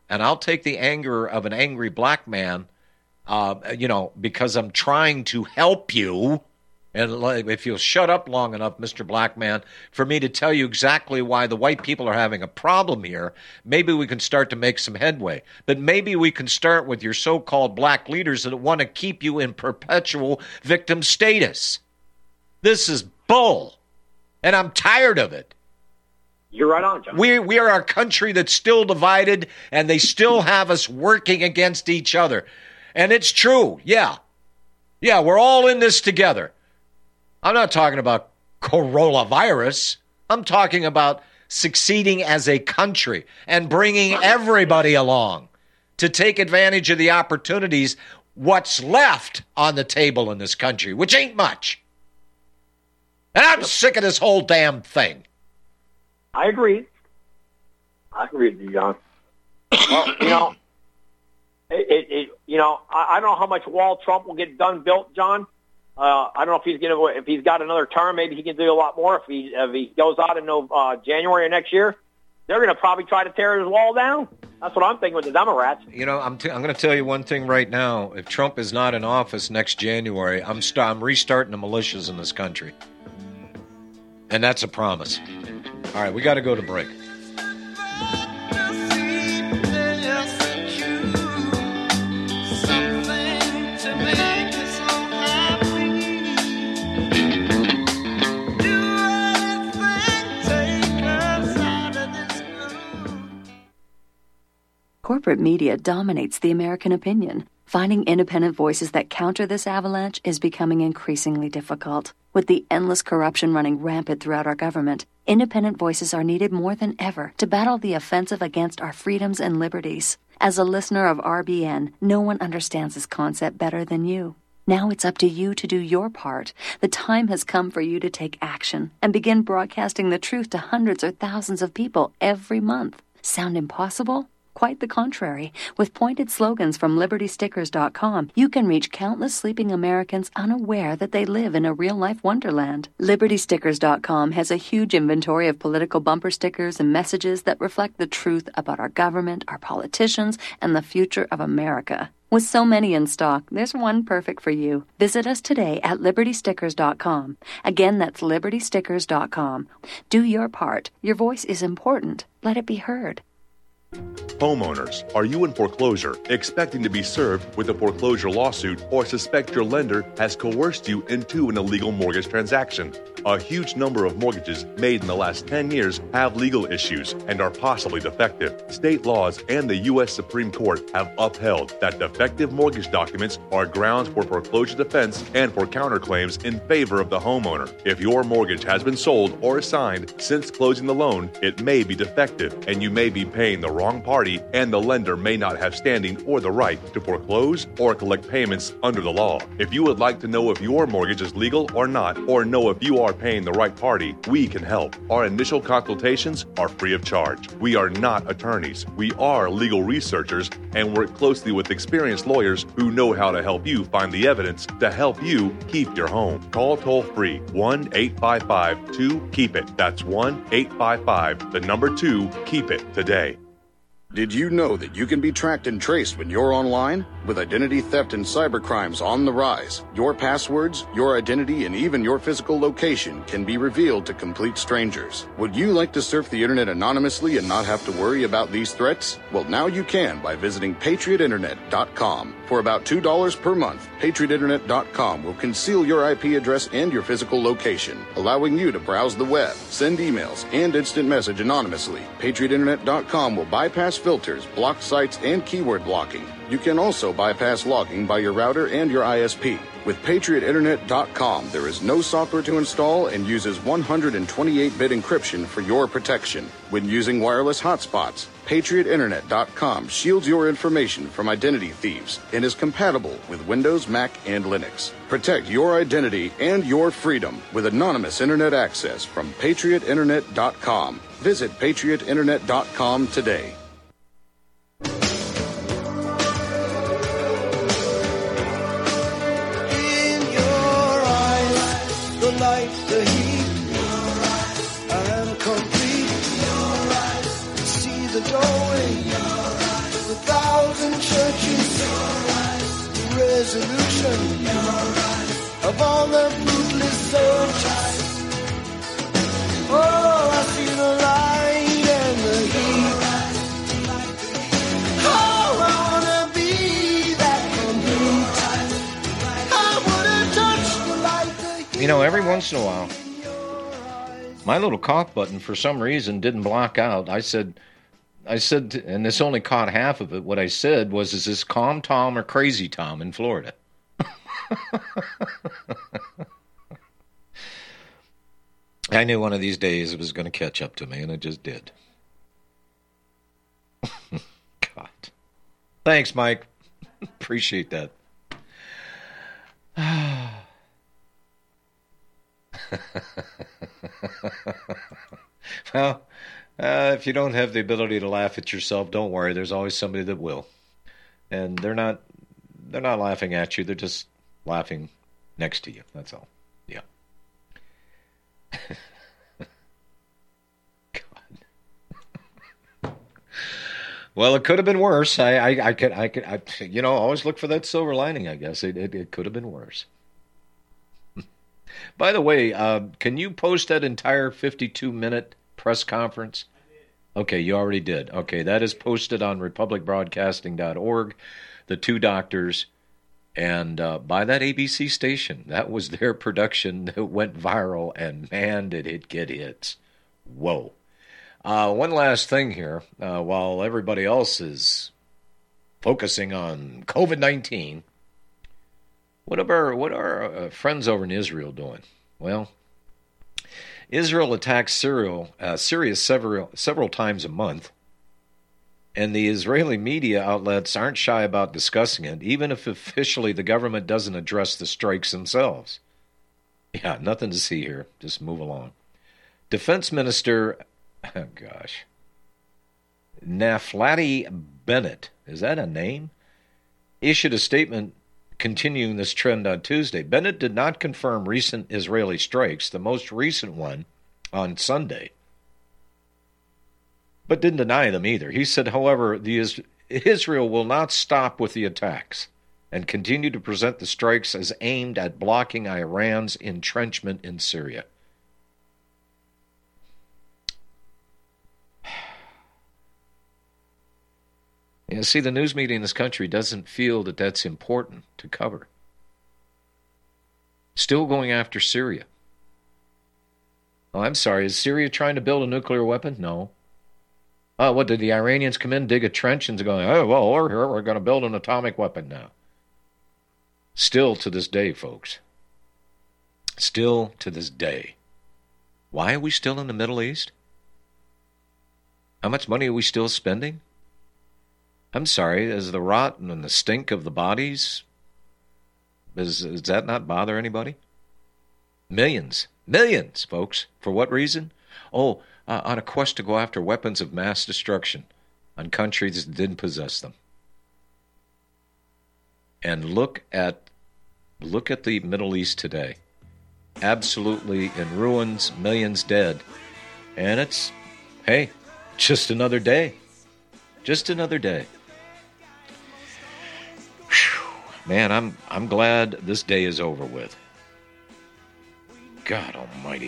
And I'll take the anger of an angry black man, because I'm trying to help you. And if you'll shut up long enough, Mr. Black Man, for me to tell you exactly why the white people are having a problem here, maybe we can start to make some headway. But maybe we can start with your so-called black leaders that want to keep you in perpetual victim status. This is bull, and I'm tired of it. You're right on, John. We are a country that's still divided, and they still have us working against each other. And it's true, yeah. Yeah, we're all in this together. I'm not talking about coronavirus. I'm talking about succeeding as a country and bringing everybody along to take advantage of the opportunities, what's left on the table in this country, which ain't much. And I'm sick of this whole damn thing. I agree. I agree with you, John. Well, I don't know how much wall Trump will get done built, John. I don't know if he's got another term. Maybe he can do a lot more if he goes out in January of next year. They're going to probably try to tear his wall down. That's what I'm thinking with the Democrats. I'm going to tell you one thing right now. If Trump is not in office next January, I'm restarting the militias in this country. And that's a promise. All right, we got to go to break. Corporate media dominates the American opinion. Finding independent voices that counter this avalanche is becoming increasingly difficult. With the endless corruption running rampant throughout our government, independent voices are needed more than ever to battle the offensive against our freedoms and liberties. As a listener of RBN, no one understands this concept better than you. Now it's up to you to do your part. The time has come for you to take action and begin broadcasting the truth to hundreds or thousands of people every month. Sound impossible? Quite the contrary. With pointed slogans from LibertyStickers.com, you can reach countless sleeping Americans unaware that they live in a real-life wonderland. LibertyStickers.com has a huge inventory of political bumper stickers and messages that reflect the truth about our government, our politicians, and the future of America. With so many in stock, there's one perfect for you. Visit us today at LibertyStickers.com. Again, that's LibertyStickers.com. Do your part. Your voice is important. Let it be heard. Homeowners, are you in foreclosure, expecting to be served with a foreclosure lawsuit, or suspect your lender has coerced you into an illegal mortgage transaction? A huge number of mortgages made in the last 10 years have legal issues and are possibly defective. State laws and the U.S. Supreme Court have upheld that defective mortgage documents are grounds for foreclosure defense and for counterclaims in favor of the homeowner. If your mortgage has been sold or assigned since closing the loan, it may be defective and you may be paying the wrong party, and the lender may not have standing or the right to foreclose or collect payments under the law. If you would like to know if your mortgage is legal or not, or know if you are paying the right party, we can help. Our initial consultations are free of charge. We are not attorneys. We are legal researchers and work closely with experienced lawyers who know how to help you find the evidence to help you keep your home. Call toll-free 1-855-2-KEEP-IT. That's 1-855-2-KEEP-IT today. Did you know that you can be tracked and traced when you're online? With identity theft and cybercrimes on the rise, your passwords, your identity, and even your physical location can be revealed to complete strangers. Would you like to surf the internet anonymously and not have to worry about these threats? Well, now you can by visiting PatriotInternet.com. For about $2 per month, PatriotInternet.com will conceal your IP address and your physical location, allowing you to browse the web, send emails, and instant message anonymously. PatriotInternet.com will bypass filters, block sites, and keyword blocking. You can also bypass logging by your router and your ISP. With PatriotInternet.com, there is no software to install and uses 128-bit encryption for your protection. When using wireless hotspots, PatriotInternet.com shields your information from identity thieves and is compatible with Windows, Mac, and Linux. Protect your identity and your freedom with anonymous internet access from PatriotInternet.com. Visit PatriotInternet.com today. Light, the heat, I am complete. See the doorway, 1,000 churches, the resolution of all the bootless souls. Oh, I see the light and the heat. Oh, I wanna be that complete. I wanna touch the light. You know, every once in a while, my little cough button for some reason didn't block out. I said, and this only caught half of it. What I said was, is this Calm Tom or Crazy Tom in Florida? I knew one of these days it was going to catch up to me, and it just did. God. Thanks, Mike. Appreciate that. Well, if you don't have the ability to laugh at yourself, don't worry. There's always somebody that will. And they're not laughing at you. They're just laughing next to you. That's all. Yeah. God. Well, it could have been worse. I could, always look for that silver lining, I guess. It could have been worse. By the way, can you post that entire 52-minute press conference? Okay, you already did. Okay, that is posted on republicbroadcasting.org, the two doctors, and by that ABC station. That was their production that went viral, and man, did it get hits. Whoa. One last thing here. While everybody else is focusing on COVID-19, what are our friends over in Israel doing? Well, Israel attacks Syria several times a month, and the Israeli media outlets aren't shy about discussing it, even if officially the government doesn't address the strikes themselves. Yeah, nothing to see here. Just move along. Defense Minister, Naftali Bennett, is that a name? Issued a statement continuing this trend on Tuesday. Bennett did not confirm recent Israeli strikes, the most recent one on Sunday, but didn't deny them either. He said, however, Israel will not stop with the attacks and continue to present the strikes as aimed at blocking Iran's entrenchment in Syria. You see, the news media in this country doesn't feel that that's important to cover. Still going after Syria. Oh, I'm sorry. Is Syria trying to build a nuclear weapon? No. What, did the Iranians come in, dig a trench, and go, oh, well, we're going to build an atomic weapon now? Still to this day, folks. Still to this day. Why are we still in the Middle East? How much money are we still spending? I'm sorry, is the rot and the stink of the bodies, does that not bother anybody? Millions, folks. For what reason? On a quest to go after weapons of mass destruction on countries that didn't possess them. And look at the Middle East today. Absolutely in ruins, millions dead. And it's, hey, just another day. Just another day. Man, I'm glad this day is over with. God almighty.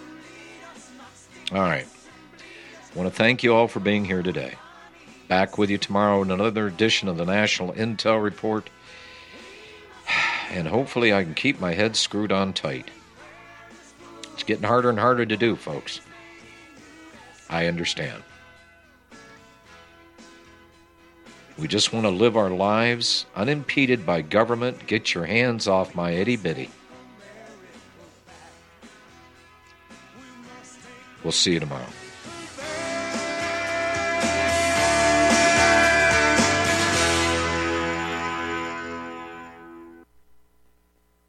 All right. I want to thank you all for being here today. Back with you tomorrow in another edition of the National Intel Report. And hopefully I can keep my head screwed on tight. It's getting harder and harder to do, folks. I understand. We just want to live our lives unimpeded by government. Get your hands off my itty-bitty. We'll see you tomorrow.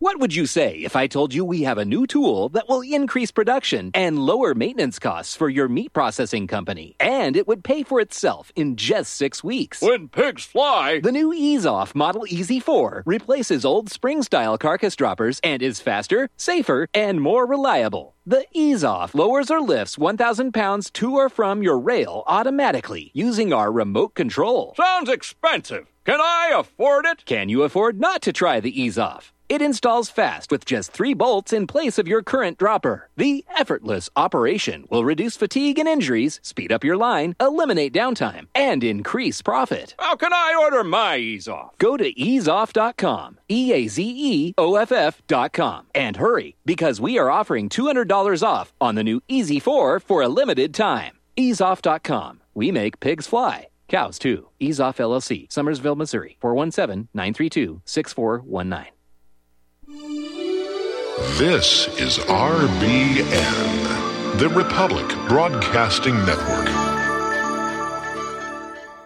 What would you say if I told you we have a new tool that will increase production and lower maintenance costs for your meat processing company? And it would pay for itself in just 6 weeks. When pigs fly! The new EaseOff Model Easy 4 replaces old spring-style carcass droppers and is faster, safer, and more reliable. The EaseOff lowers or lifts 1,000 pounds to or from your rail automatically using our remote control. Sounds expensive. Can I afford it? Can you afford not to try the EaseOff? It installs fast with just 3 bolts in place of your current dropper. The effortless operation will reduce fatigue and injuries, speed up your line, eliminate downtime, and increase profit. How can I order my EaseOff? Go to easeoff.com, EAZEOFF.com, and hurry, because we are offering $200 off on the new Easy 4 for a limited time. Easeoff.com. We make pigs fly. Cows, too. EaseOff LLC, Summersville, Missouri, 417-932-6419. This is RBN, the Republic Broadcasting Network.